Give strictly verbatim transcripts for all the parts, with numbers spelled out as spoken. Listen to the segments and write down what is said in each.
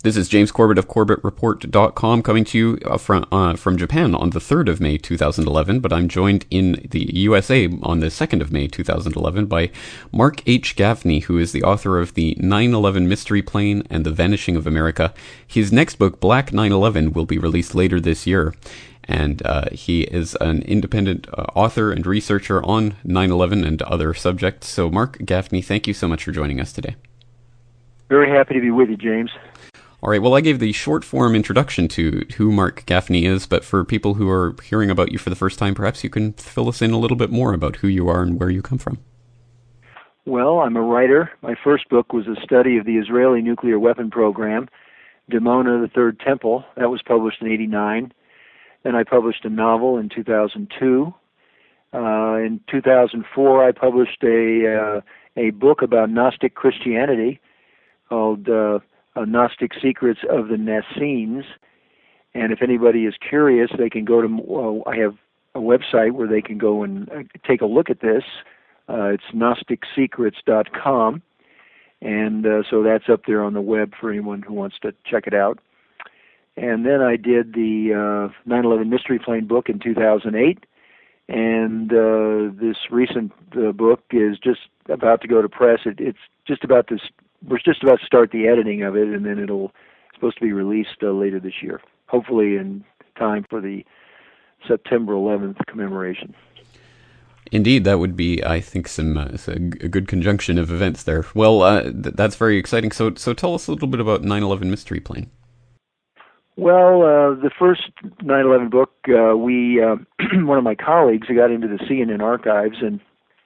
This is James Corbett of Corbett Report dot com coming to you uh, from, uh, from Japan on the third of May two thousand eleven, but I'm joined in the U S A on the second of May two thousand eleven by Mark H. Gaffney, who is the author of the nine eleven Mystery Plane and the Vanishing of America. His next book, Black nine eleven, will be released later this year, and uh, he is an independent uh, author and researcher on nine eleven and other subjects. So Mark Gaffney, thank you so much for joining us today. Very happy to be with you, James. All right, well, I gave the short-form introduction to who Mark Gaffney is, but for people who are hearing about you for the first time, perhaps you can fill us in a little bit more about who you are and where you come from. Well, I'm a writer. My first book was a study of the Israeli nuclear weapon program, Dimona, the Third Temple. That was published in eighty-nine. Then I published a novel in two thousand two. Uh, in two thousand four, I published a, uh, a book about Gnostic Christianity called... Uh, Uh, Gnostic Secrets of the Nassenes, and if anybody is curious, they can go to, uh, I have a website where they can go and uh, take a look at this. Uh, it's gnostic secrets dot com, and uh, so that's up there on the web for anyone who wants to check it out. And then I did the uh, nine eleven Mystery Plane book in two thousand eight, and uh, this recent uh, book is just about to go to press. It, it's just about to We're just about to start the editing of it, and then it'll it's supposed to be released uh, later this year, hopefully in time for the September eleventh commemoration. Indeed, that would be, I think, some uh, a good conjunction of events there. Well, uh, th- that's very exciting. So, so tell us a little bit about nine eleven Mystery Plane. Well, uh, the first nine eleven book, uh, we uh, one of my colleagues who got into the C N N archives and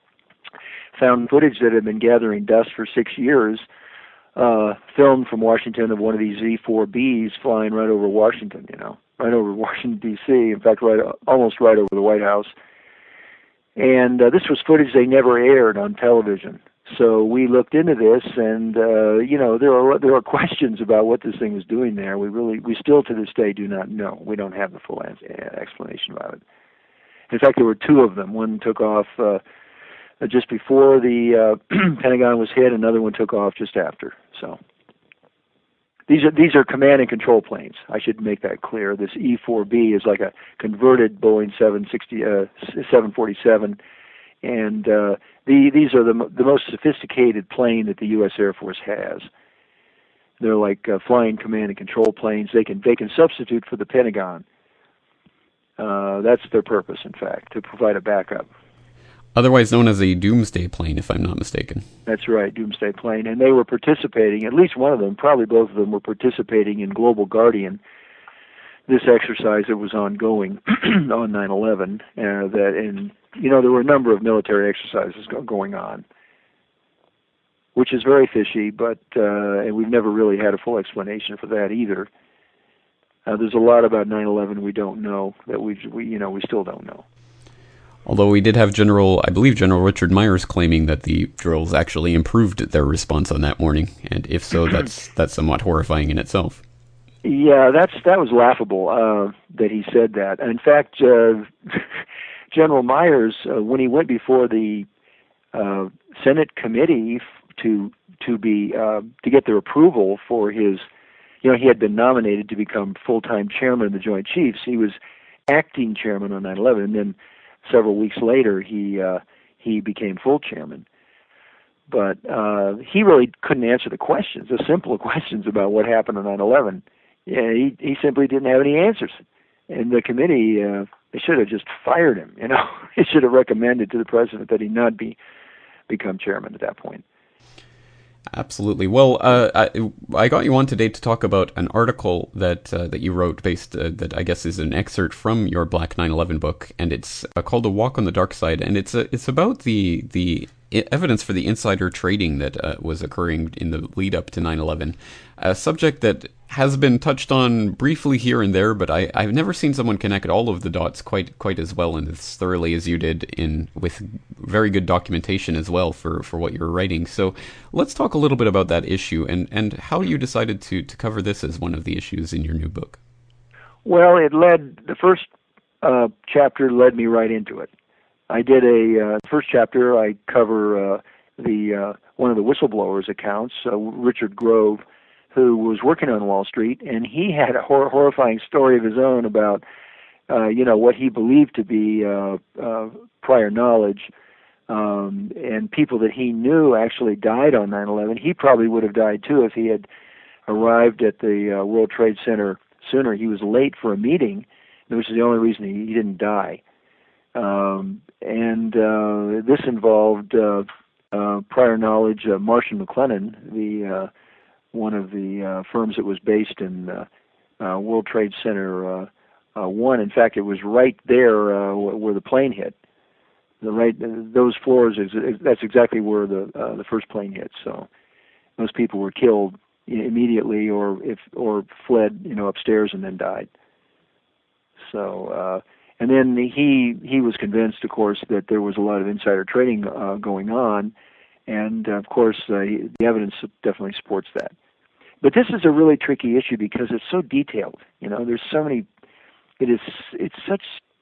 found footage that had been gathering dust for six years. Uh, filmed from Washington of one of these Z four Bs flying right over Washington, you know, right over Washington, D C, in fact, right almost right over the White House. And uh, this was footage they never aired on television. So we looked into this, and, uh, you know, there are there are questions about what this thing was doing there. We really, we still to this day do not know. We don't have the full explanation about it. In fact, there were two of them. One took off uh, just before the uh, Pentagon was hit, another one took off just after. So these are these are command and control planes. I should make that clear. This E four B is like a converted Boeing seven sixty, uh, seven forty-seven, and uh, the these are the the most sophisticated plane that the U S Air Force has. They're like uh, flying command and control planes. They can they can substitute for the Pentagon. Uh, that's their purpose, in fact, to provide a backup. Otherwise known as a doomsday plane, if I'm not mistaken. That's right, doomsday plane. And they were participating, at least one of them, probably both of them, were participating in Global Guardian, this exercise that was ongoing on nine eleven. Uh, that, and, you know, there were a number of military exercises go- going on, which is very fishy, but uh, and we've never really had a full explanation for that either. Uh, there's a lot about nine eleven we don't know, that we, we you know, we still don't know. Although we did have General, I believe General Richard Myers claiming that the drills actually improved their response on that morning, and if so, that's that's somewhat horrifying in itself. Yeah, that's that was laughable uh, that he said that. And in fact, uh, General Myers, uh, when he went before the uh, Senate committee to to be uh, to get their approval for his, you know, he had been nominated to become full-time chairman of the Joint Chiefs. He was acting chairman on nine eleven, and then several weeks later, he uh, he became full chairman. But uh, he really couldn't answer the questions, the simple questions about what happened on nine eleven. Yeah, he he simply didn't have any answers. And the committee, uh, they should have just fired him. You know, they should have recommended to the president that he not be become chairman at that point. Absolutely. Well, uh, I, I got you on today to talk about an article that uh, that you wrote, based uh, that I guess is an excerpt from your Black nine eleven book, and it's uh, called "A Walk on the Dark Side," and it's uh, it's about the the evidence for the insider trading that uh, was occurring in the lead up to nine eleven, a subject that has been touched on briefly here and there, but I, I've never seen someone connect all of the dots quite quite as well and as thoroughly as you did, in with very good documentation as well for, for what you're writing. So let's talk a little bit about that issue and, and how you decided to, to cover this as one of the issues in your new book. Well, it led, the first uh, chapter led me right into it. I did a, uh, first chapter, I cover uh, the uh, one of the whistleblowers' accounts, uh, Richard Grove, who was working on Wall Street, and he had a hor- horrifying story of his own about, uh, you know, what he believed to be uh, uh, prior knowledge, um, and people that he knew actually died on nine eleven. He probably would have died too if he had arrived at the uh, World Trade Center sooner. He was late for a meeting, which is the only reason he, he didn't die. Um, and uh, this involved uh, uh, prior knowledge. Uh, Marsh and McLennan, the uh, one of the uh, firms that was based in uh, uh, World Trade Center uh, uh, One. In fact, it was right there uh, where the plane hit. The right, those floors. Is, that's exactly where the uh, the first plane hit. So those people were killed immediately, or if or fled, you know, upstairs and then died. So, uh, and then he he was convinced, of course, that there was a lot of insider trading uh, going on, and uh, of course, uh, the evidence definitely supports that. But this is a really tricky issue because it's so detailed. You know, there's so many. It is it's such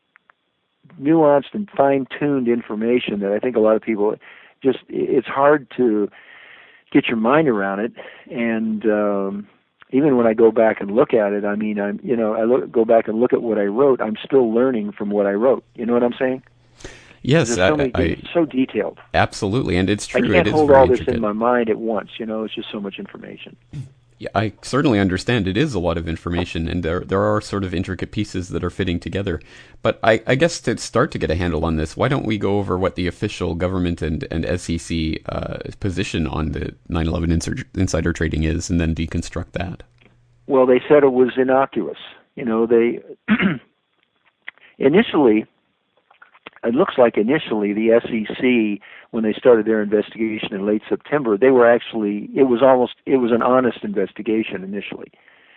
nuanced and fine-tuned information that I think a lot of people just it's hard to get your mind around it. And um, even when I go back and look at it, I mean, I'm you know I look, go back and look at what I wrote. I'm still learning from what I wrote. You know what I'm saying? Yes, so, I, many, I, it's so detailed. Absolutely, and it's true. I can't it is hold very all this intricate. in my mind at once. You know, it's just so much information. Yeah, I certainly understand it is a lot of information, and there there are sort of intricate pieces that are fitting together. But I, I guess to start to get a handle on this, why don't we go over what the official government and, and S E C uh, position on the nine eleven insur- insider trading is, and then deconstruct that? Well, they said it was innocuous. You know, they initially, it looks like initially the S E C, when they started their investigation in late September, they were actually, it was almost, it was an honest investigation initially.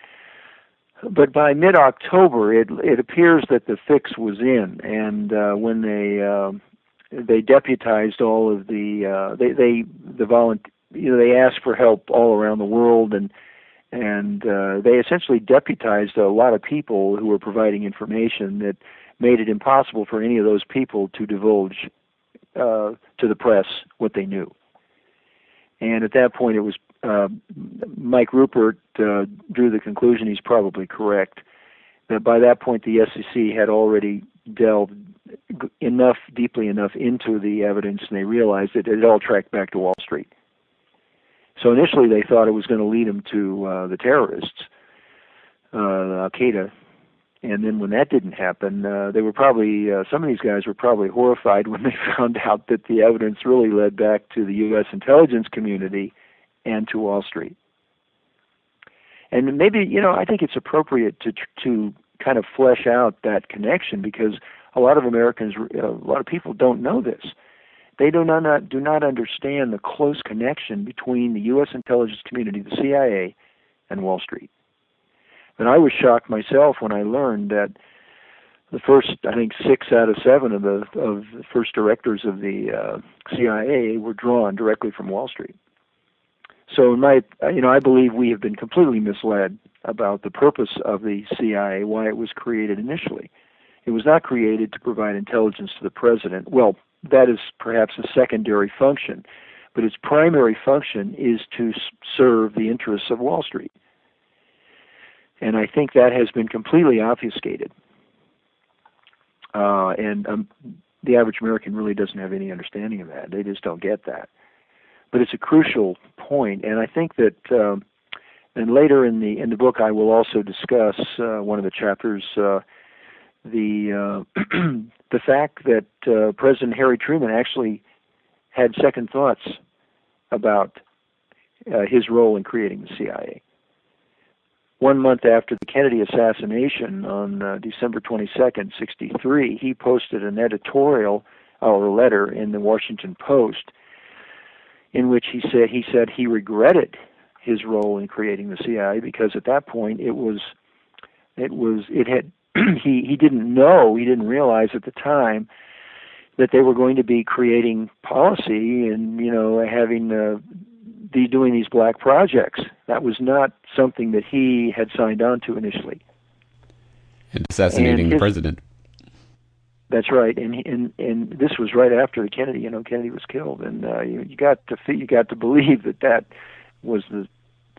But by mid-October, it it appears that the fix was in, and uh, when they uh, they deputized all of the uh, they they the volunteer, you know, they asked for help all around the world, and and uh, they essentially deputized a lot of people who were providing information that made it impossible for any of those people to divulge uh, to the press what they knew. And at that point, it was uh, Mike Rupert uh, drew the conclusion, he's probably correct, that by that point the S E C had already delved enough, deeply enough into the evidence, and they realized that it all tracked back to Wall Street. So initially they thought it was going to lead them to uh, the terrorists, uh, Al-Qaeda. And then when that didn't happen, uh, they were probably, uh, some of these guys were probably horrified when they found out that the evidence really led back to the U S intelligence community and to Wall Street. And maybe, you know, I think it's appropriate to to kind of flesh out that connection, because a lot of Americans, a lot of people don't know this. They do not, do not understand the close connection between the U S intelligence community, the C I A, and Wall Street. And I was shocked myself when I learned that the first, I think, six out of seven of the of the first directors of the uh, C I A were drawn directly from Wall Street. So, in my, you know, I believe we have been completely misled about the purpose of the C I A, why it was created initially. It was not created to provide intelligence to the president. Well, that is perhaps a secondary function, but its primary function is to serve the interests of Wall Street. And I think that has been completely obfuscated. Uh, and um, the average American really doesn't have any understanding of that. They just don't get that. But it's a crucial point, and I think that, um, and later in the in the book, I will also discuss uh, one of the chapters, uh, the uh, the fact that uh, President Harry Truman actually had second thoughts about uh, his role in creating the C I A. One month after the Kennedy assassination, on uh, December twenty-second, sixty-three, he posted an editorial or a letter in the Washington Post in which he said he said he regretted his role in creating the C I A, because at that point it was it was it had he he didn't know he didn't realize at the time that they were going to be creating policy and, you know, having uh, the doing these black projects. That was not something that he had signed on to initially. And assassinating and his, the president. That's right, and and and this was right after the Kennedy. You know, Kennedy was killed, and uh, you, you got to you got to believe that that was the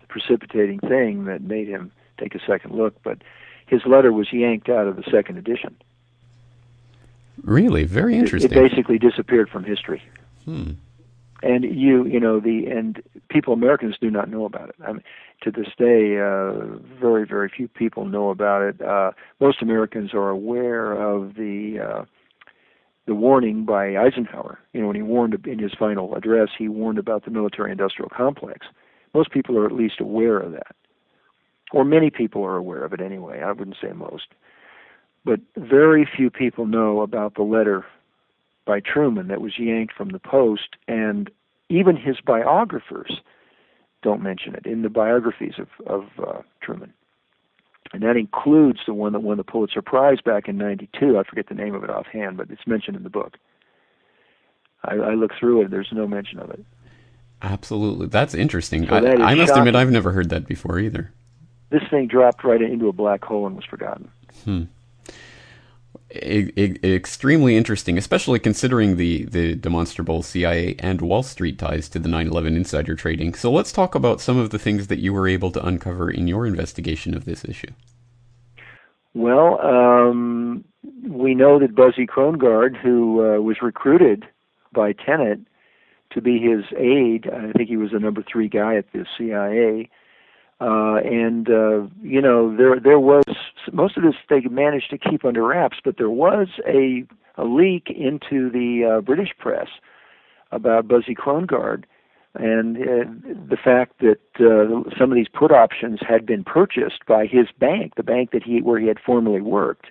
precipitating thing that made him take a second look. But his letter was yanked out of the second edition. Really, very interesting. It, it basically disappeared from history. Hmm. And you, you know, the and people, Americans, do not know about it. I mean, to this day, uh, very, very few people know about it. Uh, most Americans are aware of the uh, the warning by Eisenhower. You know, when he warned in his final address, he warned about the military-industrial complex. Most people are at least aware of that, or many people are aware of it anyway. I wouldn't say most, but very few people know about the letter by Truman that was yanked from the Post, and even his biographers don't mention it in the biographies of, of uh, Truman. And that includes the one that won the Pulitzer Prize back in ninety-two. I forget the name of it offhand, but it's mentioned in the book. I, I look through it, there's no mention of it. Absolutely. That's interesting. So I, that I must shocking. admit, I've never heard that before either. This thing dropped right into a black hole and was forgotten. Hmm. E- e- extremely interesting, especially considering the, the demonstrable C I A and Wall Street ties to the nine eleven insider trading. So let's talk about some of the things that you were able to uncover in your investigation of this issue. Well, um, we know that Buzzy Krongard, who uh, was recruited by Tenet to be his aide, I think he was the number three guy at the C I A, Uh, and, uh, you know, there there was, most of this they managed to keep under wraps, but there was a, a leak into the uh, British press about Buzzy Krongard and uh, the fact that uh, some of these put options had been purchased by his bank, the bank that he where he had formerly worked.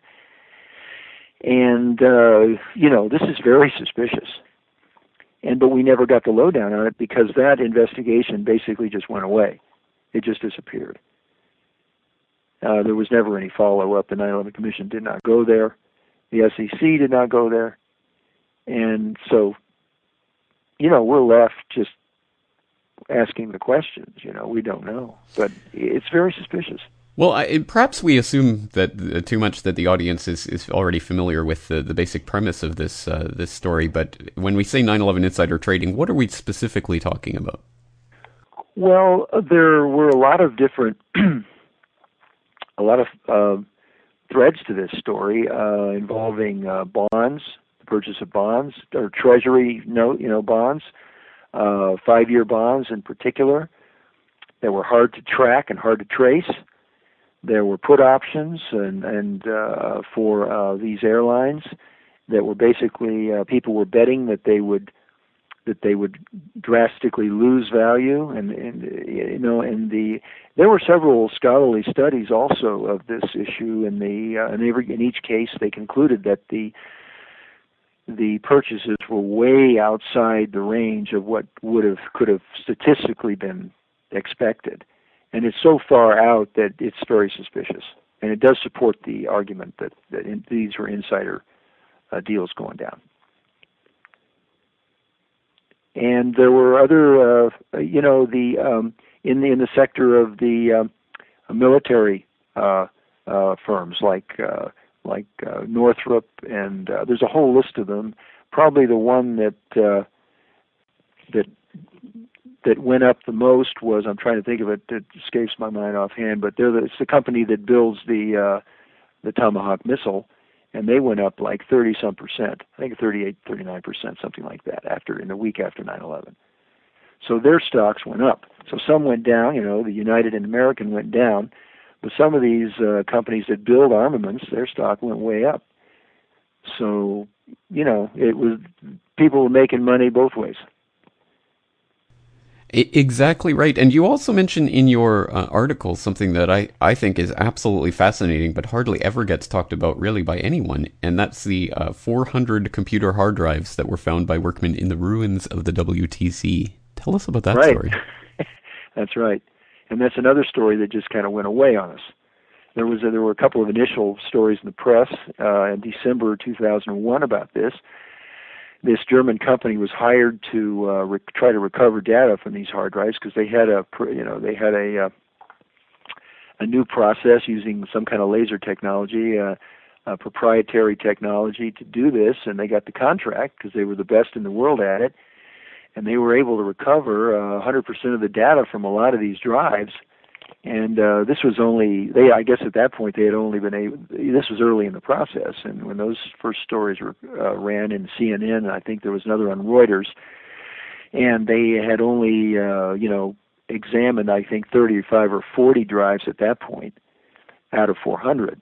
And, uh, you know, this is very suspicious. And but we never got the lowdown on it because that investigation basically just went away. It just disappeared. Uh, there was never any follow-up. The nine eleven Commission did not go there. The S E C did not go there. And so, you know, we're left just asking the questions. You know, we don't know. But it's very suspicious. Well, I, perhaps we assume that uh, too much that the audience is, is already familiar with the, the basic premise of this uh, this story. But when we say nine eleven insider trading, what are we specifically talking about? Well, there were a lot of different, a lot of uh, threads to this story uh, involving uh, bonds, the purchase of bonds, or Treasury note, you know, bonds, uh, five-year bonds in particular, that were hard to track and hard to trace. There were put options and and uh, for uh, these airlines that were basically uh, people were betting that they would. that they would drastically lose value, and, and you know, and the there were several scholarly studies also of this issue, and the uh, and every, in each case they concluded that the the purchases were way outside the range of what would have could have statistically been expected, and it's so far out that it's very suspicious, and it does support the argument that that in, these were insider uh, deals going down. And there were other, uh, you know, the um, in the in the sector of the um, military uh, uh, firms like uh, like uh, Northrop, and uh, there's a whole list of them. Probably the one that uh, that that went up the most was, I'm trying to think of it, it escapes my mind offhand, but they're the, it's the company that builds the uh, the Tomahawk missile. And they went up like thirty some percent, I think thirty-eight, thirty-nine percent, something like that, after in the week after nine eleven. So their stocks went up. So some went down, you know, the United and American went down, but some of these uh, companies that build armaments, their stock went way up. So, you know, it was, people were making money both ways. Exactly right. And you also mentioned in your uh, article something that I, I think is absolutely fascinating, but hardly ever gets talked about really by anyone. And that's the uh, four hundred computer hard drives that were found by workmen in the ruins of the W T C. Tell us about that right. story. That's right. And that's another story that just kind of went away on us. There was a, there were a couple of initial stories in the press uh, in December two thousand one about this. This German company was hired to uh, re- try to recover data from these hard drives because they had a, you know, they had a uh, a new process using some kind of laser technology, uh, uh, proprietary technology to do this, and they got the contract because they were the best in the world at it. and they were able to recover uh, one hundred percent of the data from a lot of these drives. And uh, this was only, they I guess at that point they had only been able, this was early in the process, and when those first stories were, uh, ran in C N N, and I think there was another on Reuters, and they had only, uh, you know, examined, I think, thirty-five or forty drives at that point out of four hundred.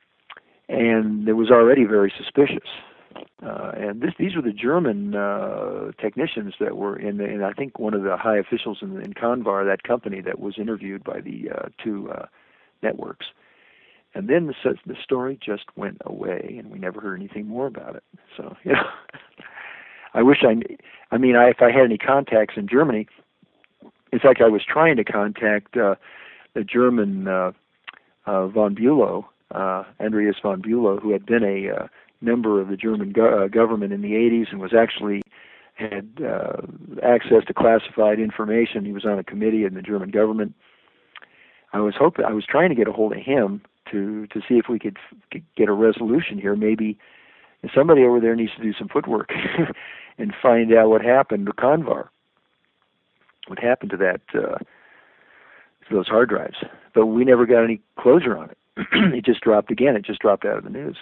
And it was already very suspicious. Uh, and this, these were the German uh, technicians that were in, the, and I think one of the high officials in, in Convar, that company that was interviewed by the uh, two uh, networks. And then the, the story just went away, and we never heard anything more about it. So, you know, I wish I, I mean, I, if I had any contacts in Germany, in fact, I was trying to contact uh, the German uh, uh, von Bülow, uh, Andreas von Bülow, who had been a uh, member of the German go- uh, government in the eighties and was actually had uh, access to classified information. He was on a committee in the German government. I was hoping, I was trying to get a hold of him to to see if we could f- get a resolution here. Maybe somebody over there needs to do some footwork and find out what happened to Convar, what happened to that uh, to those hard drives. But we never got any closure on it. It just dropped again. It just dropped out of the news.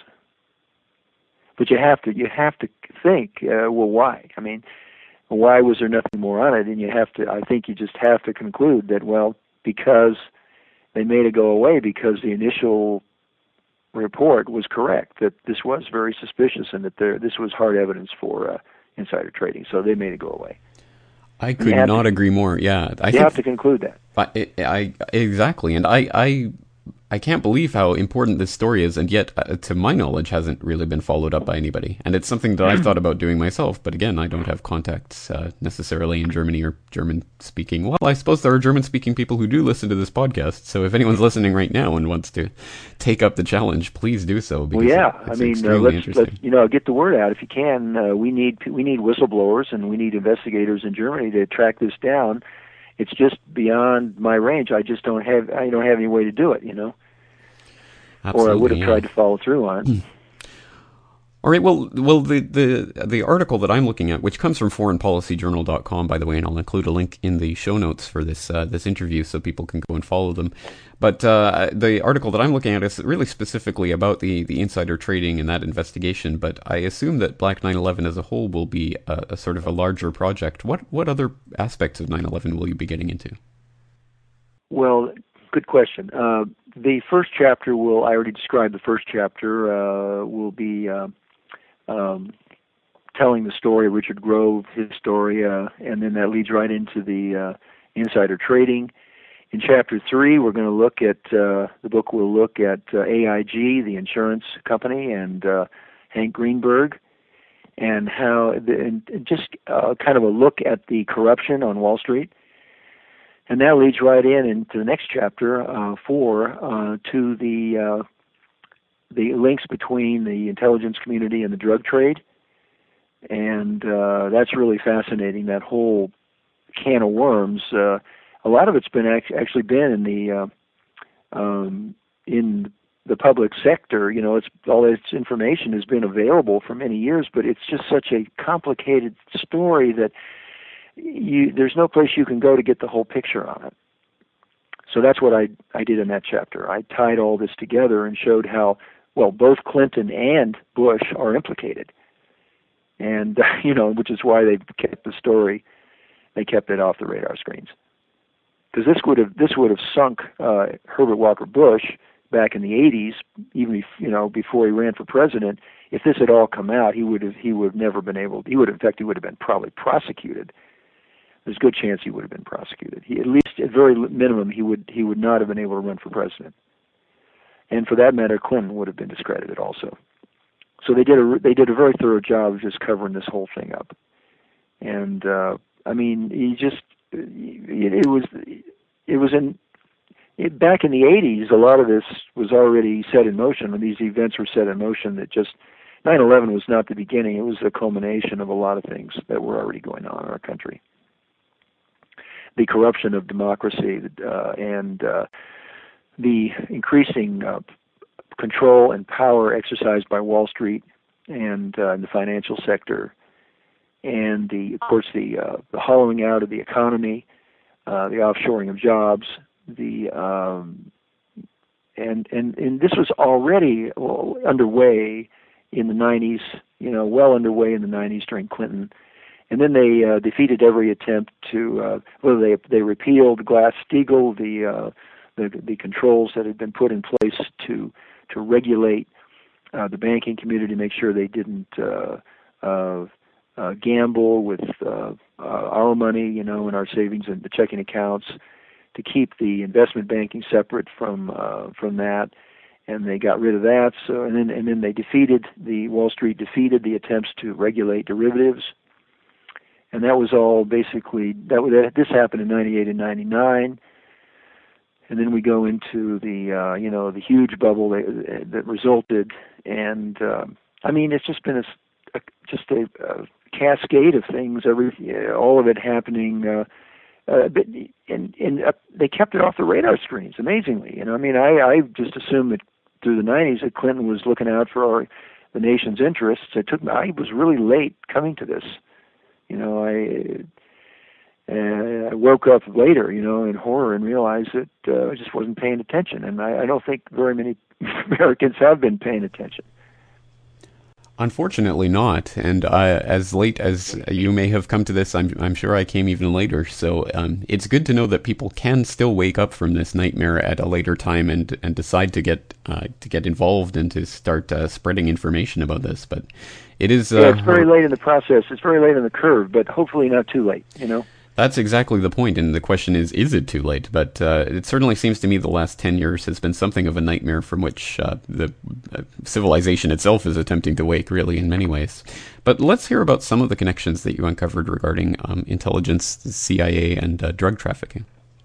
But you have to you have to think, uh, well, why? I mean, why was there nothing more on it? And you have to, I think, you just have to conclude that, well, because they made it go away because the initial report was correct, that this was very suspicious and that there this was hard evidence for uh, insider trading. So they made it go away. I could not to, agree more. Yeah, I you think, have to conclude that. I, I exactly, and I, I I can't believe how important this story is, and yet, uh, to my knowledge, hasn't really been followed up by anybody. And it's something that I've thought about doing myself, but again, I don't have contacts uh, necessarily in Germany or German-speaking. Well, I suppose there are German-speaking people who do listen to this podcast, so if anyone's listening right now and wants to take up the challenge, please do so. Well, yeah, it's I mean, uh, let's, let's you know get the word out if you can. Uh, we need we need whistleblowers and we need investigators in Germany to track this down. It's just beyond my range. I just don't have I don't have any way to do it, you know. Absolutely, or I would have yeah. tried to follow through on it. All right. Well, well, the, the the article that I'm looking at, which comes from foreign policy journal dot com, by the way, and I'll include a link in the show notes for this uh, this interview so people can go and follow them. But uh, the article that I'm looking at is really specifically about the, the insider trading and that investigation. But I assume that Black nine eleven as a whole will be a, a sort of a larger project. What what other aspects of nine eleven will you be getting into? Well, good question. Uh, the first chapter will, I already described the first chapter, uh, will be uh, um, telling the story of Richard Grove, his story, uh, and then that leads right into the uh, insider trading. In chapter three, we're going to look at, uh, the book will look at uh, A I G, the insurance company, and uh, Hank Greenberg, and how, the, and just uh, kind of a look at the corruption on Wall Street. And that leads right in into the next chapter, uh, four, uh, to the uh, the links between the intelligence community and the drug trade, and uh, that's really fascinating. That whole can of worms. Uh, a lot of it's been act- actually been in the uh, um, in the public sector. You know, it's all its information has been available for many years, but it's just such a complicated story that. You, there's no place you can go to get the whole picture on it. So that's what I I did in that chapter. I tied all this together and showed how, well, both Clinton and Bush are implicated. And, uh, you know, which is why they kept the story, they kept it off the radar screens. Because this would have this would have sunk uh, Herbert Walker Bush back in the eighties, even, you know, before he ran for president. If this had all come out, he would have he would have never been able, he would have, in fact, he would have been probably prosecuted. There's a good chance he would have been prosecuted. He, at least, at very minimum, he would he would not have been able to run for president. And for that matter, Clinton would have been discredited also. So they did a they did a very thorough job of just covering this whole thing up. And uh, I mean, he just it, it was it was in it, back in the eighties. A lot of this was already set in motion, and these events were set in motion. That just nine eleven was not the beginning; it was the culmination of a lot of things that were already going on in our country. The corruption of democracy uh, and uh, the increasing uh, control and power exercised by Wall Street and uh, the financial sector and the, of course, the uh, the hollowing out of the economy, uh, the offshoring of jobs, the um, and and and this was already well, underway in the nineties. You know, well underway in the nineties during Clinton, and then they uh, defeated every attempt to. Uh, well, they they repealed Glass-Steagall, the, uh, the the controls that had been put in place to to regulate uh, the banking community, make sure they didn't. Uh, uh, Uh, gamble with uh, uh, our money, you know, and our savings and the checking accounts, to keep the investment banking separate from uh, from that, and they got rid of that. So, and then and then they defeated the Wall Street defeated the attempts to regulate derivatives, and that was all basically that. Was, this happened in ninety-eight and ninety-nine, and then we go into the uh, you know the huge bubble that, that resulted, and uh, I mean it's just been a, a just a, a cascade of things, every all of it happening, uh, uh, but and and uh, they kept it off the radar screens. Amazingly, you know, I mean, I, I just assumed that through the nineties that Clinton was looking out for our, the nation's interests. It took me. I was really late coming to this. You know, I uh, I woke up later, you know, in horror and realized that uh, I just wasn't paying attention, and I, I don't think very many Americans have been paying attention. Unfortunately not, and uh, as late as you may have come to this, I'm, I'm sure I came even later, so um, it's good to know that people can still wake up from this nightmare at a later time and, and decide to get uh, to get involved and to start uh, spreading information about this, but it is... Uh, yeah, it's very late in the process, it's very late in the curve, but hopefully not too late, you know? That's exactly the point, and the question is, is it too late? But uh, it certainly seems to me the last ten years has been something of a nightmare from which uh, the uh, civilization itself is attempting to wake, really, in many ways. But let's hear about some of the connections that you uncovered regarding um, intelligence, the C I A, and uh, drug trafficking.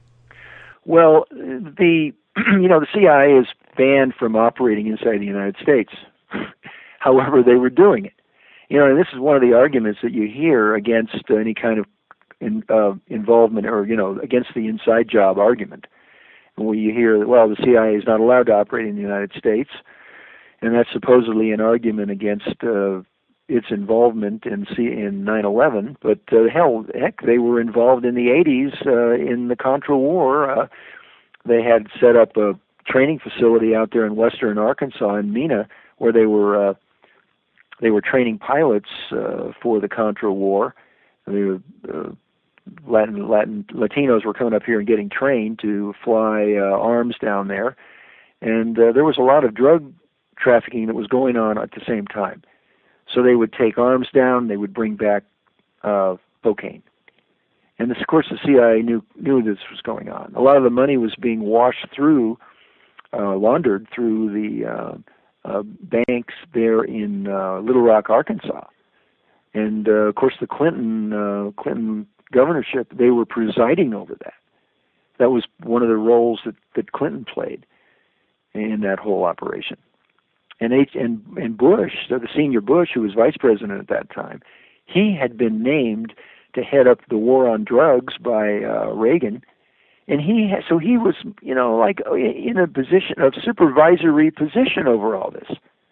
Well, the you know the C I A is banned from operating inside the United States. However, they were doing it. You know, and this is one of the arguments that you hear against any kind of In, uh, involvement or, you know, against the inside job argument. Where you hear, well, the C I A is not allowed to operate in the United States, and that's supposedly an argument against uh, its involvement in C- in nine eleven, but uh, hell, heck, they were involved in the eighties uh, in the Contra War. Uh, they had set up a training facility out there in western Arkansas in Mena, where they were uh, they were training pilots uh, for the Contra War. They were uh, Latin, Latin Latinos were coming up here and getting trained to fly uh, arms down there, and uh, there was a lot of drug trafficking that was going on at the same time. So they would take arms down, they would bring back uh, cocaine, and this, of course, the C I A knew knew this was going on. A lot of the money was being washed through, uh, laundered through the uh, uh, banks there in uh, Little Rock, Arkansas, and uh, of course the Clinton uh, Clinton. governorship, they were presiding over that. That was one of the roles that, that Clinton played in that whole operation. And, H, and and Bush, so the senior Bush, who was vice president at that time, he had been named to head up the war on drugs by uh, Reagan, and he had, so he was, you know, like in a position of supervisory position over all this.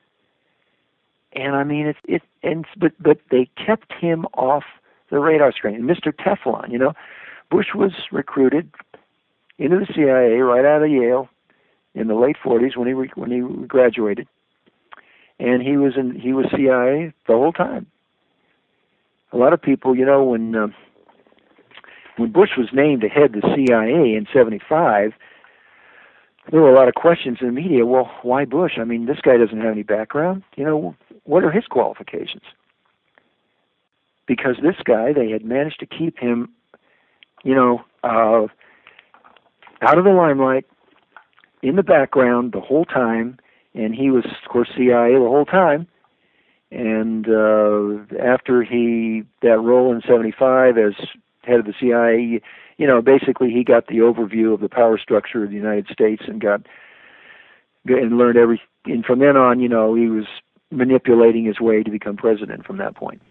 And I mean, it it and but but they kept him off the radar screen. Mister Teflon, you know, Bush was recruited into the C I A right out of Yale in the late forties when he re- when he graduated, and he was in he was C I A the whole time. A lot of people, you know, when uh, when Bush was named to head the C I A in seventy-five, there were a lot of questions in the media. Well, why Bush? I mean, this guy doesn't have any background. You know, what are his qualifications? Because this guy, they had managed to keep him, you know, uh, out of the limelight, in the background the whole time, and he was, of course, C I A the whole time. And uh, after he, that role in seventy-five as head of the C I A, you know, basically he got the overview of the power structure of the United States and got, and learned every, and from then on, you know, he was manipulating his way to become president from that point.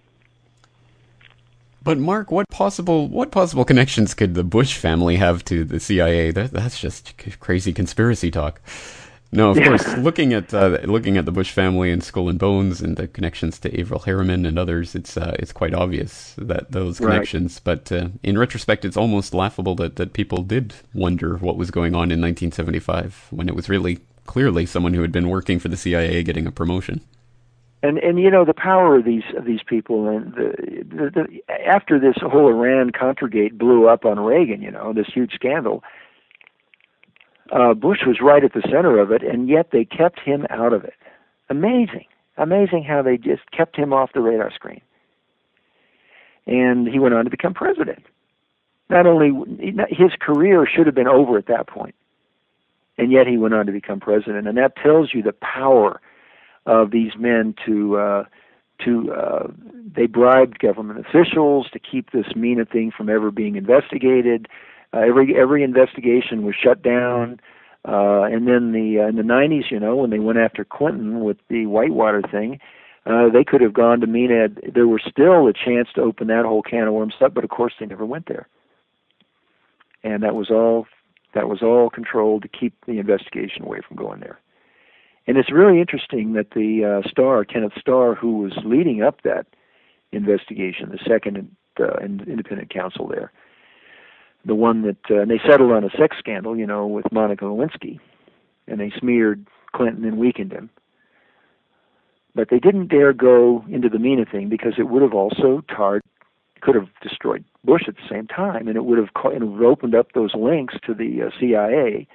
But Mark, what possible what possible connections could the Bush family have to the C I A? That, that's just crazy conspiracy talk. No, of Yeah. course. Looking at uh, looking at the Bush family and Skull and Bones and the connections to Averell Harriman and others, it's uh, it's quite obvious that those Right. connections. But uh, in retrospect, it's almost laughable that, that people did wonder what was going on in nineteen seventy-five when it was really clearly someone who had been working for the C I A getting a promotion. And and you know the power of these of these people, and the, the, the after this whole Iran Contragate blew up on Reagan, you know, this huge scandal. Uh, Bush was right at the center of it, and yet they kept him out of it. Amazing, amazing how they just kept him off the radar screen. And he went on to become president. Not only his career should have been over at that point, and yet he went on to become president, and that tells you the power of these men to uh, to uh, they bribed government officials to keep this MENA thing from ever being investigated. Uh, every every investigation was shut down, uh, and then the uh, in the nineties, you know, when they went after Clinton with the Whitewater thing, uh, they could have gone to MENA. There was still a chance to open that whole can of worms up, but of course they never went there, and that was all that was all controlled to keep the investigation away from going there. And it's really interesting that the uh, Starr, Kenneth Starr, who was leading up that investigation, the second uh, independent counsel there, the one that uh, and they settled on a sex scandal, you know, with Monica Lewinsky, and they smeared Clinton and weakened him. But they didn't dare go into the MENA thing because it would have also tarred, could have destroyed Bush at the same time, and it would have, it would have opened up those links to the uh, C I A.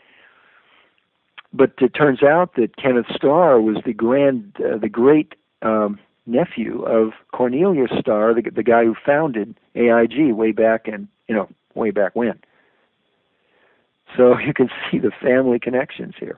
But it turns out that Kenneth Starr was the grand, uh, the great um, nephew of Cornelius Starr, the, the guy who founded A I G way back in, you know, way back when. So you can see the family connections here.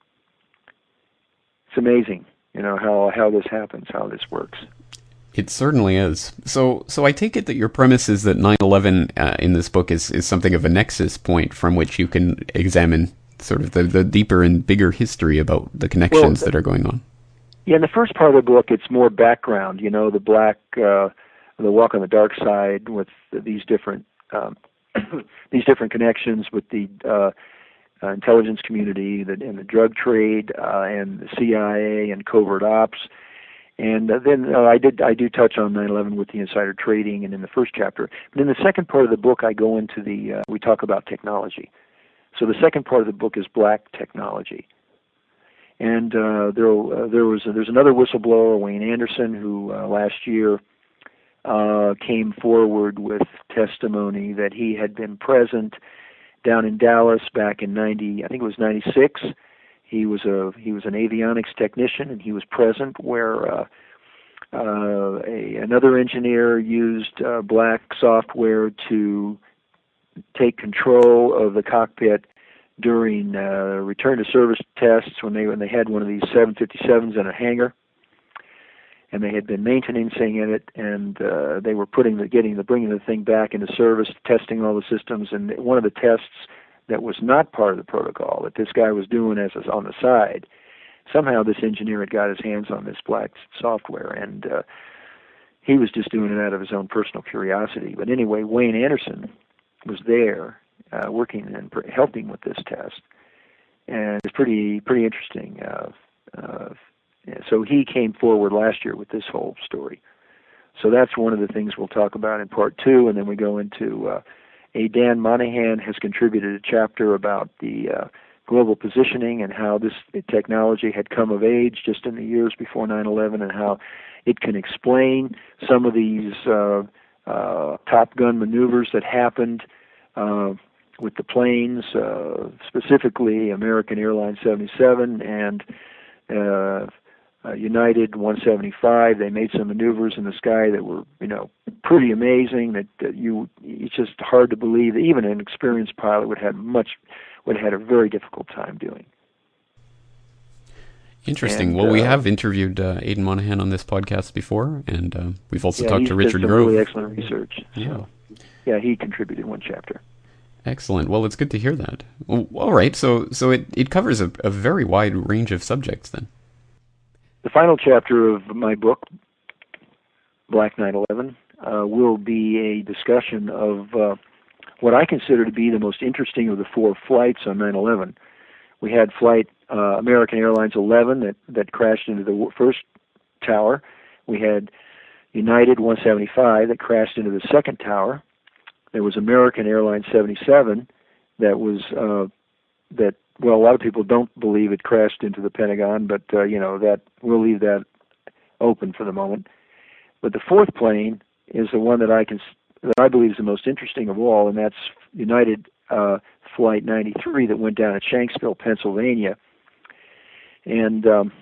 It's amazing, you know, how how this happens, how this works. It certainly is. So, so I take it that your premise is that nine eleven uh, in this book is, is something of a nexus point from which you can examine sort of the, the deeper and bigger history about the connections well, that are going on. Yeah, in the first part of the book, it's more background, you know, the black, uh, the walk on the dark side with these different, um, these different connections with the uh, uh, intelligence community the, and the drug trade uh, and the C I A and covert ops. And uh, then uh, I did I do touch on nine eleven with the insider trading and in the first chapter. But in the second part of the book, I go into the, uh, we talk about technology. So the second part of the book is black technology. And uh, there, uh, there was uh, there's another whistleblower, Wayne Anderson, who uh, last year uh, came forward with testimony that he had been present down in Dallas back in ninety, I think it was ninety-six. He was a he was an avionics technician, and he was present where uh, uh, a, another engineer used uh, black software to take control of the cockpit during uh, return to service tests when they when they had one of these seven fifty-sevens in a hangar, and they had been maintaining it, and uh, they were putting the getting the bringing the thing back into service, testing all the systems, and one of the tests that was not part of the protocol that this guy was doing as on the side. Somehow this engineer had got his hands on this black software, and uh, he was just doing it out of his own personal curiosity. But anyway, Wayne Anderson was there uh, working and pr- helping with this test, and it's pretty pretty interesting. Uh, uh, so he came forward last year with this whole story. So that's one of the things we'll talk about in part two, and then we go into uh, a Dan Monahan has contributed a chapter about the uh, global positioning and how this technology had come of age just in the years before nine eleven, and how it can explain some of these uh, uh, Top Gun maneuvers that happened uh, with the planes, uh, specifically American Airlines seventy-seven and uh, uh, United one seventy-five. They made some maneuvers in the sky that were, you know, pretty amazing. That, that you, it's just hard to believe that even an experienced pilot would have much, would have had a very difficult time doing. Interesting. And, well, we uh, have interviewed uh, Aidan Monahan on this podcast before, and uh, we've also yeah, talked to Richard did some Grove. Really excellent research. Yeah. So, yeah, he contributed one chapter. Excellent. Well, it's good to hear that. Well, all right. So, so it, it covers a, a very wide range of subjects then. The final chapter of my book, Black nine eleven, uh, will be a discussion of uh, what I consider to be the most interesting of the four flights on nine eleven, We had flight uh, American Airlines eleven that, that crashed into the first tower. We had United one seventy-five that crashed into the second tower. There was American Airlines seventy-seven that was, uh, that, well, a lot of people don't believe it crashed into the Pentagon, but, uh, you know, that we'll leave that open for the moment. But the fourth plane is the one that I can, that I believe is the most interesting of all, and that's United uh, Flight ninety-three that went down at Shanksville, Pennsylvania. And um,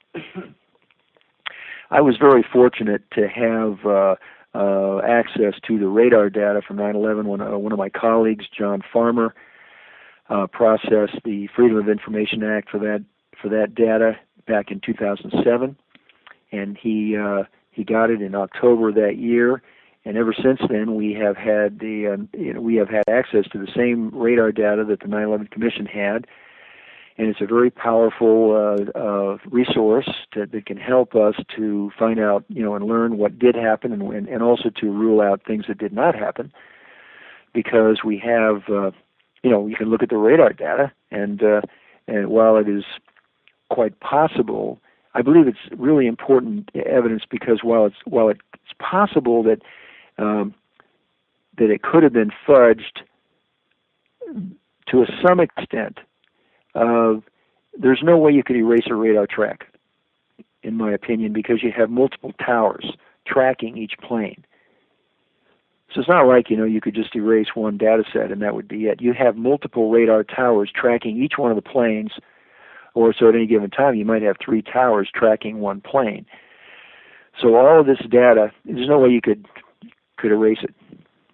I was very fortunate to have uh, uh, access to the radar data from nine eleven. When uh, one of my colleagues, John Farmer, uh, processed the Freedom of Information Act for that for that data back in two thousand seven, and he uh, he got it in October of that year. And ever since then, we have had the uh, you know, we have had access to the same radar data that the nine eleven Commission had, and it's a very powerful uh, uh, resource to, that can help us to find out, you know, and learn what did happen, and, and, and also to rule out things that did not happen. Because we have, uh, you know, you can look at the radar data, and uh, and while it is quite possible, I believe it's really important evidence, because while it's while it's possible that Um, that it could have been fudged to a, some extent, uh, there's no way you could erase a radar track, in my opinion, because you have multiple towers tracking each plane. So it's not like, you know, you could just erase one data set and that would be it. You have multiple radar towers tracking each one of the planes, or so at any given time you might have three towers tracking one plane. So all of this data, there's no way you could could erase it.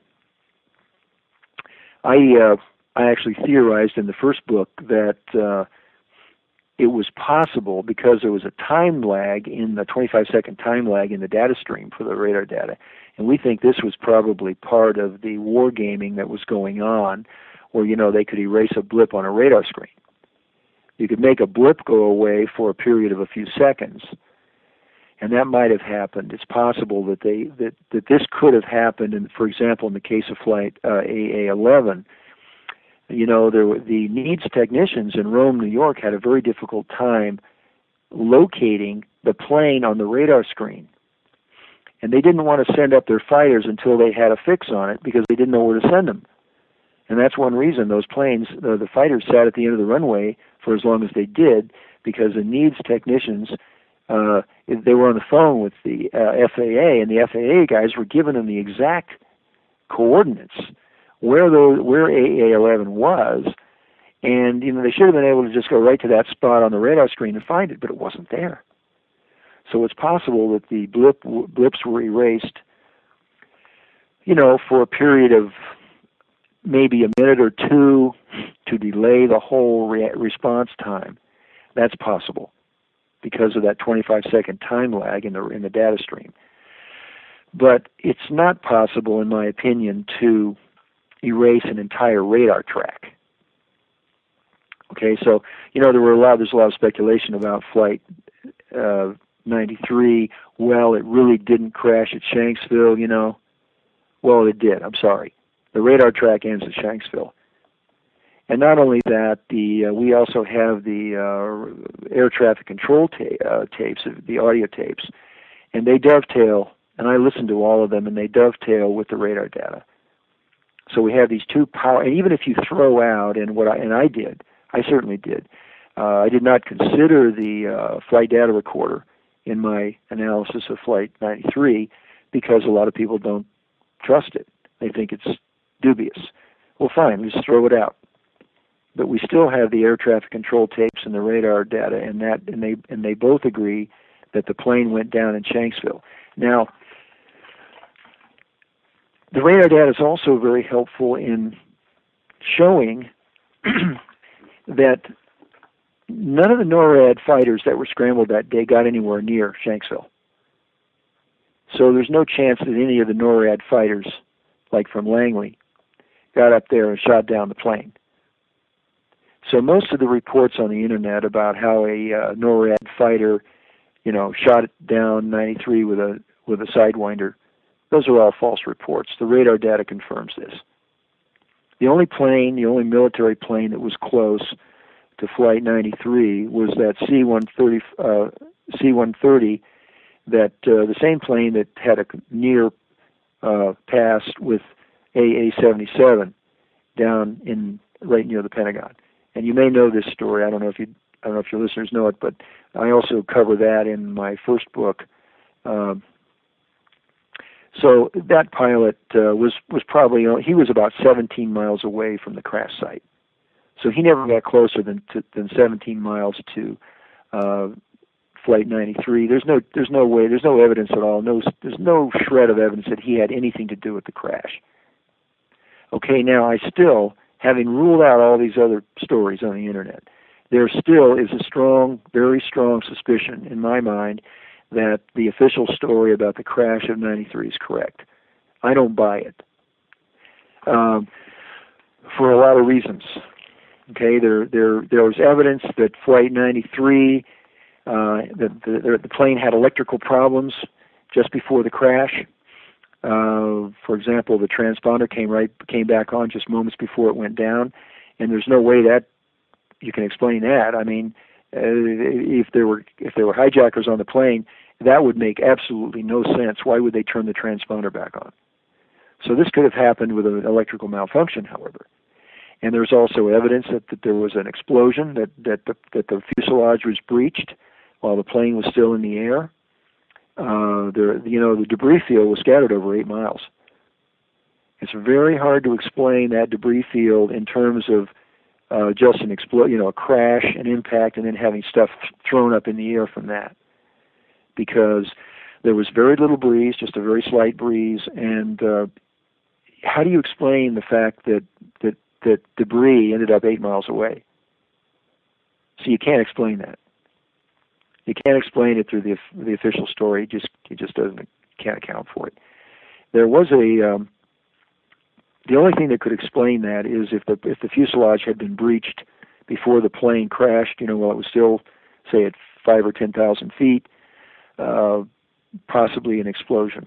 I uh, I actually theorized in the first book that uh, it was possible, because there was a time lag in the twenty-five second time lag in the data stream for the radar data, and we think this was probably part of the wargaming that was going on, where, you know, they could erase a blip on a radar screen. You could make a blip go away for a period of a few seconds, and that might have happened. It's possible that they that, that this could have happened. And for example, in the case of Flight uh, A A eleven, you know, there were, the needs technicians in Rome, New York, had a very difficult time locating the plane on the radar screen, and they didn't want to send up their fighters until they had a fix on it, because they didn't know where to send them. And that's one reason those planes, the, the fighters, sat at the end of the runway for as long as they did, because the needs technicians, Uh, they were on the phone with the uh, F A A, and the F A A guys were giving them the exact coordinates where the where A A eleven was, and, you know, they should have been able to just go right to that spot on the radar screen and find it, but it wasn't there. So it's possible that the blip blips were erased, you know, for a period of maybe a minute or two to delay the whole re- response time. That's possible, because of that twenty-five second time lag in the in the data stream. But it's not possible, in my opinion, to erase an entire radar track. Okay, so, you know, there were a lot. There's a lot of speculation about Flight uh, ninety-three. Well, it really didn't crash at Shanksville. You know, well, it did. I'm sorry. The radar track ends at Shanksville. And not only that, the uh, we also have the uh, air traffic control ta- uh, tapes, the audio tapes, and they dovetail, and I listened to all of them, and they dovetail with the radar data. So we have these two power, and even if you throw out, and what I, and I did, I certainly did, uh, I did not consider the uh, flight data recorder in my analysis of Flight ninety-three, because a lot of people don't trust it. They think it's dubious. Well, fine, let's throw it out. But we still have the air traffic control tapes and the radar data, and that, and they and they both agree that the plane went down in Shanksville. Now, the radar data is also very helpful in showing that none of the NORAD fighters that were scrambled that day got anywhere near Shanksville. So there's no chance that any of the NORAD fighters, like from Langley, got up there and shot down the plane. So most of the reports on the internet about how a uh, NORAD fighter, you know, shot down ninety-three with a with a Sidewinder, those are all false reports. The radar data confirms this. The only plane, the only military plane that was close to Flight ninety-three was that C one thirty, uh, C one thirty, that uh, the same plane that had a near uh, pass with A A seventy-seven down in right near the Pentagon. And you may know this story. I don't know if you, I don't know if your listeners know it, but I also cover that in my first book. Um, so that pilot uh, was was probably he was about seventeen miles away from the crash site. So he never got closer than to, than seventeen miles to uh, Flight ninety-three. There's no there's no way there's no evidence at all. No there's no shred of evidence that he had anything to do with the crash. Okay, now I still, having ruled out all these other stories on the internet, there still is a strong, very strong suspicion in my mind that the official story about the crash of ninety-three is correct. I don't buy it um, for a lot of reasons. Okay, there there there was evidence that Flight ninety-three, uh, the, the the plane had electrical problems just before the crash. Uh, for example, the transponder came right came back on just moments before it went down, and there's no way that you can explain that. I mean, uh, if there were if there were hijackers on the plane, that would make absolutely no sense. Why would they turn the transponder back on? So this could have happened with an electrical malfunction, however. And there's also evidence that, that there was an explosion, that that the, that the fuselage was breached while the plane was still in the air. Uh, there, you know, the debris field was scattered over eight miles. It's very hard to explain that debris field in terms of uh, just an explo- you know, a crash, an impact, and then having stuff thrown up in the air from that, because there was very little breeze, just a very slight breeze. And uh, how do you explain the fact that that that debris ended up eight miles away? So you can't explain that. You can't explain it through the the official story. It just it just doesn't can't account for it. There was a um, the only thing that could explain that is if the if the fuselage had been breached before the plane crashed. You know, while it was still, say, at five or ten thousand feet, uh, possibly an explosion.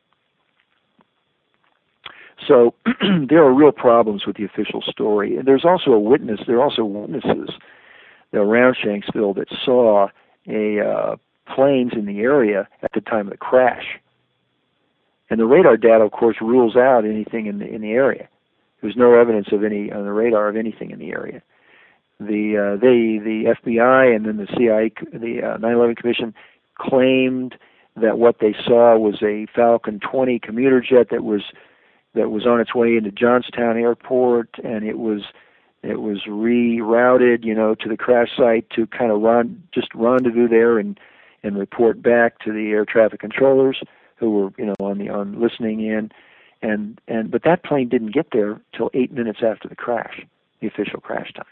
So there are real problems with the official story. And there's also a witness. There are also witnesses around Shanksville that saw a uh, planes in the area at the time of the crash. And the radar data, of course, rules out anything in the in the area. There's no evidence of any on the radar of anything in the area. The uh, they the F B I and then the C I A, the uh, nine eleven Commission, claimed that what they saw was a Falcon twenty commuter jet that was that was on its way into Johnstown Airport, and it was it was rerouted, you know, to the crash site to kind of run just rendezvous there and and report back to the air traffic controllers who were, you know, on the on listening in, and and but that plane didn't get there till eight minutes after the crash, the official crash time.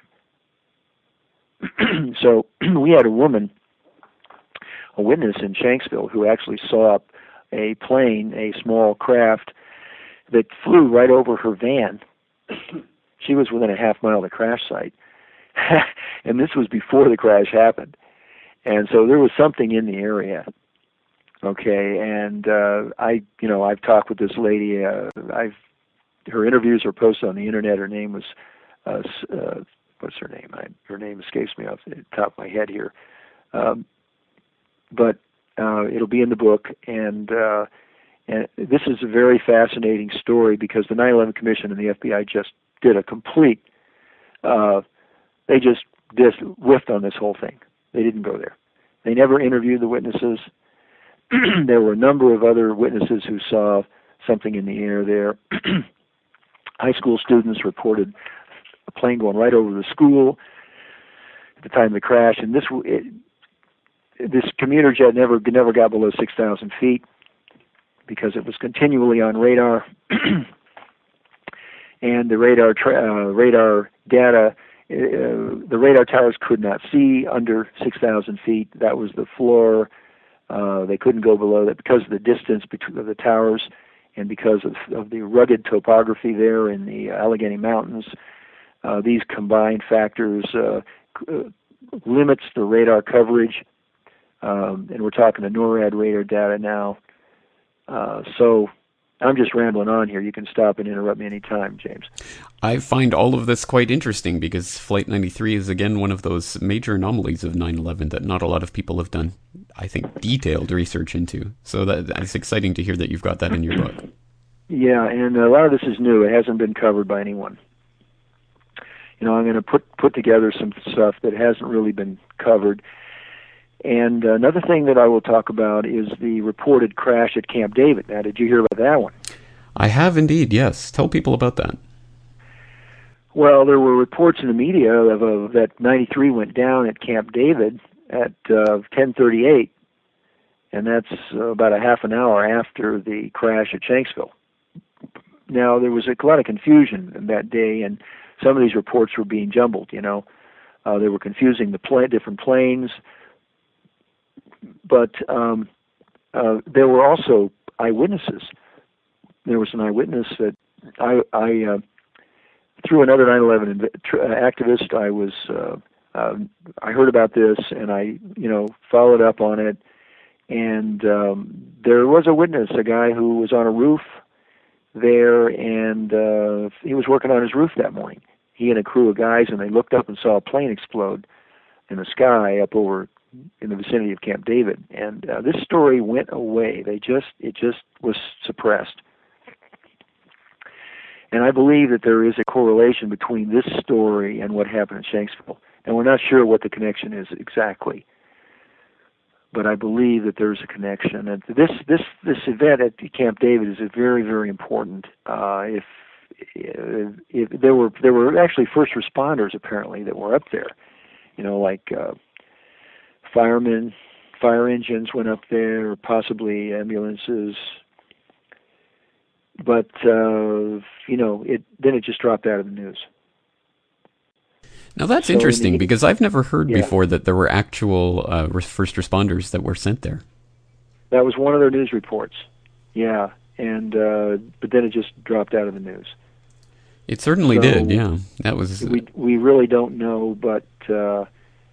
So we had a woman, a witness in Shanksville, who actually saw a plane, a small craft, that flew right over her van. She was within a half mile of the crash site, and this was before the crash happened. And so there was something in the area. Okay, and uh, I, you know, I've talked with this lady. Uh, I've her interviews are posted on the internet. Her name was, uh, uh, what's her name? I, her name escapes me off the top of my head here, um, but uh, it'll be in the book. And uh, and this is a very fascinating story because the nine eleven Commission and the F B I just did a complete. Uh, they just just whiffed on this whole thing. They didn't go there. They never interviewed the witnesses. There were a number of other witnesses who saw something in the air there. High school students reported a plane going right over the school at the time of the crash, and this it, this commuter jet never never got below six thousand feet because it was continually on radar, and the radar tra- uh, radar data. Uh, the radar towers could not see under six thousand feet. That was the floor. Uh, they couldn't go below that because of the distance between the towers and because of, of the rugged topography there in the Allegheny Mountains. Uh, these combined factors uh, uh, limits the radar coverage, um, and we're talking the NORAD radar data now. Uh, so I'm just rambling on here. You can stop and interrupt me anytime, James. I find all of this quite interesting because Flight ninety-three is, again, one of those major anomalies of nine eleven that not a lot of people have done, I think, detailed research into. So that, it's exciting to hear that you've got that in your book. Yeah, and a lot of this is new. It hasn't been covered by anyone. You know, I'm going to put, put together some stuff that hasn't really been covered. And another thing that I will talk about is the reported crash at Camp David. Now, did you hear about that one? I have indeed, yes. Tell people about that. Well, there were reports in the media of, of that ninety-three went down at Camp David at uh, ten thirty-eight, and that's uh, about a half an hour after the crash at Shanksville. Now, there was a lot of confusion that day, and some of these reports were being jumbled, you know. Uh, they were confusing the pla- different planes. But um, uh, there were also eyewitnesses. There was an eyewitness that I, I uh, through another nine eleven activist, I was uh, uh, I heard about this and I, you know, followed up on it. And um, there was a witness, a guy who was on a roof there, and uh, he was working on his roof that morning. He and a crew of guys, and they looked up and saw a plane explode in the sky up over in the vicinity of Camp David, and uh, this story went away. They just it just was suppressed, and I believe that there is a correlation between this story and what happened in Shanksville, and we're not sure what the connection is exactly, but I believe that there's a connection. And this this this event at Camp David is very very important. Uh, if, if if there were there were actually first responders apparently that were up there, you know, like. Uh, Firemen, fire engines went up there, possibly ambulances. But, uh, you know, it then it just dropped out of the news. Now that's so interesting the, because I've never heard yeah. before that there were actual uh, first responders that were sent there. That was one of their news reports, yeah. And uh, but then it just dropped out of the news. It certainly so did, yeah. That was. We we really don't know, but uh,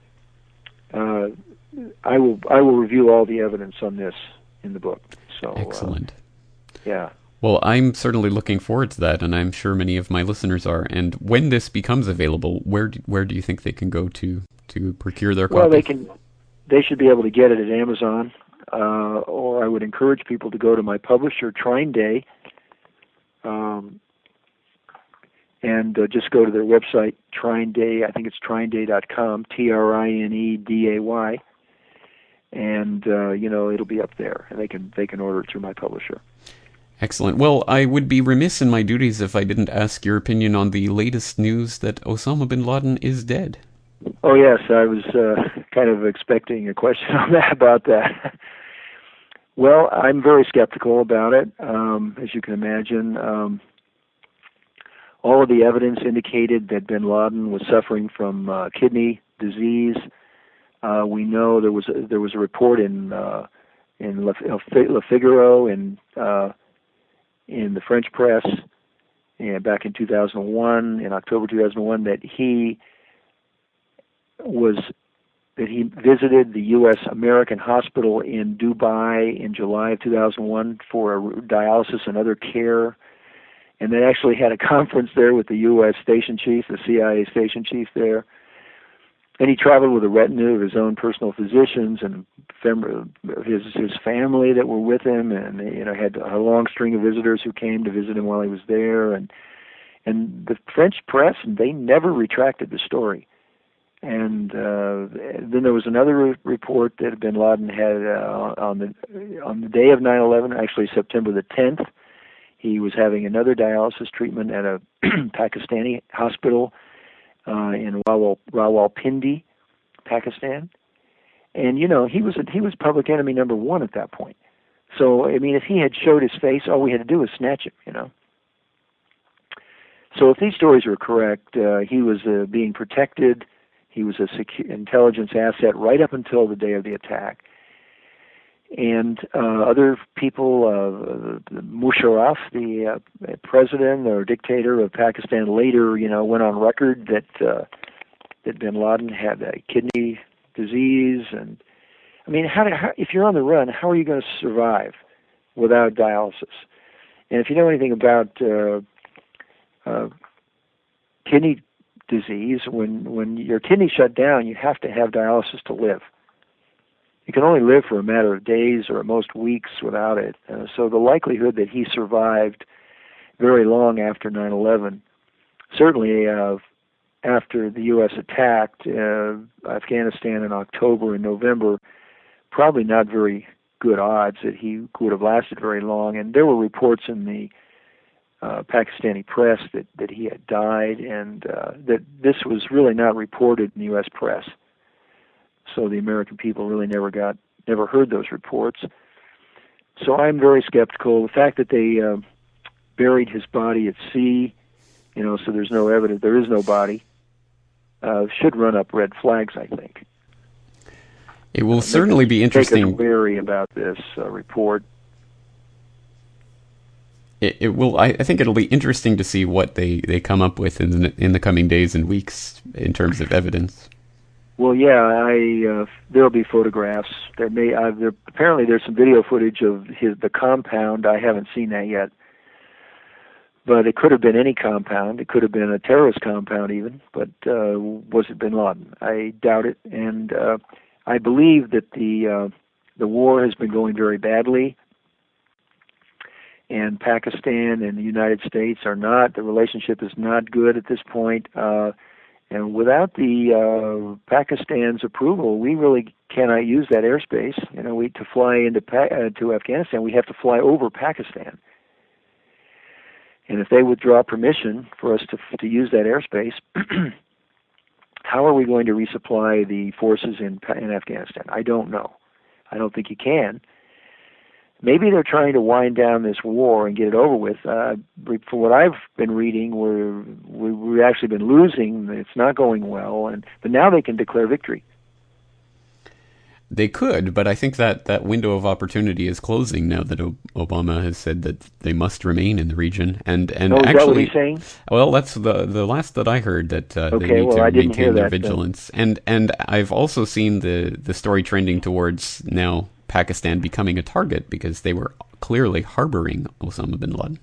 uh, I will I will review all the evidence on this in the book. So excellent. Uh, yeah. Well, I'm certainly looking forward to that, and I'm sure many of my listeners are. And when this becomes available, where do, where do you think they can go to to procure their copy? Well, they can. They should be able to get it at Amazon, uh, or I would encourage people to go to my publisher, Trine Day, um, and uh, just go to their website, Trine Day. I think it's trine day dot com, T R I N E D A Y, and uh, you know it'll be up there, and they can they can order it through my publisher. Excellent. Well, I would be remiss in my duties if I didn't ask your opinion on the latest news that Osama bin Laden is dead. Oh yes, I was uh, kind of expecting a question on that about that. Well, I'm very skeptical about it, um, as you can imagine. Um, all of the evidence indicated that bin Laden was suffering from uh, kidney disease. Uh, we know there was a, there was a report in uh, in Le, Le Figaro in uh, in the French press, and back in two thousand one, in October two thousand one, that he was that he visited the U S American Hospital in Dubai in July of two thousand one for a dialysis and other care, and they actually had a conference there with the U S station chief, the C I A station chief there. And he traveled with a retinue of his own personal physicians and his his family that were with him, and you know had a long string of visitors who came to visit him while he was there. And and the French press, they never retracted the story. And uh, then there was another re- report that bin Laden had uh, on the on the day of nine eleven, actually September the tenth. He was having another dialysis treatment at a Pakistani hospital Uh, in Rawal, Rawalpindi, Pakistan, and you know he was a, he was public enemy number one at that point. So I mean, if he had showed his face, all we had to do was snatch him, you know. So if these stories are correct, uh, he was uh, being protected. He was a secu- intelligence asset right up until the day of the attack. And uh, other people, uh, Musharraf, the uh, president or dictator of Pakistan, later, you know, went on record that uh, that bin Laden had a kidney disease. And I mean, how, how if you're on the run, how are you going to survive without dialysis? And if you know anything about uh, uh, kidney disease, when, when your kidneys shut down, you have to have dialysis to live. You can only live for a matter of days or at most weeks without it. Uh, so the likelihood that he survived very long after nine eleven, certainly uh, after the U S attacked uh, Afghanistan in October and November, probably not very good odds that he would have lasted very long. And there were reports in the uh, Pakistani press that, that he had died, and uh, that this was really not reported in the U S press. So the American people really never got, never heard those reports. So I'm very skeptical. The fact that they uh, buried his body at sea, you know, so there's no evidence, there is no body, uh, should run up red flags, I think. It will uh, certainly be interesting. Make us wary about this uh, report. It, it will. I, I think it'll be interesting to see what they, they come up with in the, in the coming days and weeks in terms of evidence. Well, yeah, I uh, there'll be photographs. There may uh, there, apparently there's some video footage of his the compound. I haven't seen that yet, but it could have been any compound. It could have been a terrorist compound even. But uh, was it Bin Laden? I doubt it, and uh, I believe that the uh, the war has been going very badly, and Pakistan and the United States are not. The relationship is not good at this point. Uh, And without the uh, Pakistan's approval, we really cannot use that airspace. You know, we to fly into pa- uh, to Afghanistan, we have to fly over Pakistan. And if they withdraw permission for us to to use that airspace, how are we going to resupply the forces in in Afghanistan? I don't know. I don't think you can. Maybe they're trying to wind down this war and get it over with. Uh, for what I've been reading, we're, we've actually been losing. It's not going well, and but now they can declare victory. They could, but I think that that window of opportunity is closing now that o- Obama has said that they must remain in the region. And and oh, is actually, that what he's saying? Well, that's the the last that I heard, that uh, okay, they need well, to I didn't maintain hear their that, vigilance. And and I've also seen the the story trending towards now Pakistan becoming a target because they were clearly harboring Osama bin Laden.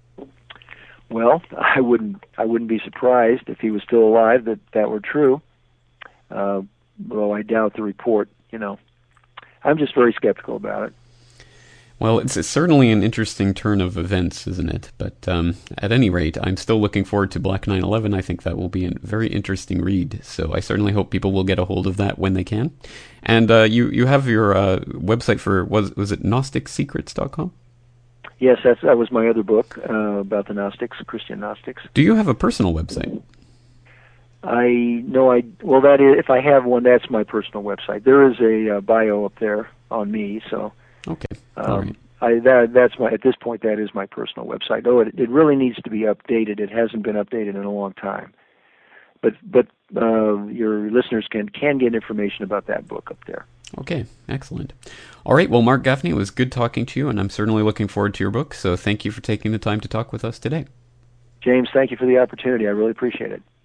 Well, I wouldn't I wouldn't be surprised if he was still alive that that were true. Uh, though I doubt the report. You know, I'm just very skeptical about it. Well, it's, it's certainly an interesting turn of events, isn't it? But um, at any rate, I'm still looking forward to Black nine eleven. I think that will be a very interesting read. So I certainly hope people will get a hold of that when they can. And uh, you, you have your uh, website for, was was it Gnostic Secrets dot com? Yes, that's, that was my other book uh, about the Gnostics, Christian Gnostics. Do you have a personal website? I know I, well, that is, if I have one, that's my personal website. There is a uh, bio up there on me, so... Okay. Um, All right. I, that, that's my, at this point, that is my personal website. Though it, it really needs to be updated. It hasn't been updated in a long time. But but uh, your listeners can, can get information about that book up there. Okay, excellent. All right, well, Mark Gaffney, it was good talking to you, and I'm certainly looking forward to your book. So thank you for taking the time to talk with us today. James, thank you for the opportunity. I really appreciate it.